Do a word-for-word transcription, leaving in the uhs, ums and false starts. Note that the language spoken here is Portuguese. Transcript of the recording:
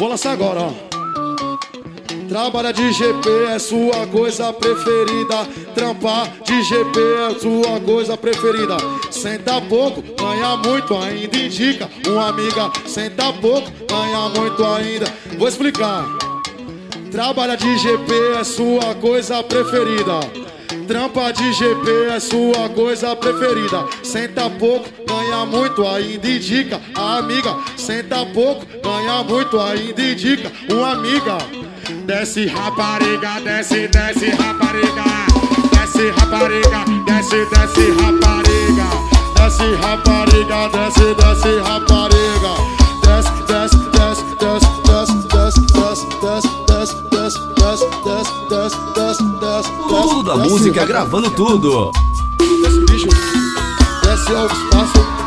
Vou lançar agora, ó. Trabalha de G P é sua coisa preferida. Trampar de G P é sua coisa preferida. Senta pouco, ganha muito ainda. Indica uma amiga. Senta pouco, ganha muito ainda. Vou explicar. Trabalha de G P é sua coisa preferida. Trampa de G P é sua coisa preferida. Senta pouco, ganha muito ainda. Indica a amiga. Senta pouco, ganha muito ainda. Indica uma amiga. Desce rapariga, desce, desce rapariga. Desce rapariga, desce, desce rapariga. Desce rapariga, desce, desce rapariga. Desce, desce, desce, desce, desce, desce, desce, desce, desce, desce, desce, desce, desce, desce. Tudo da música gravando tudo. Desce bicho, desce ao espaço.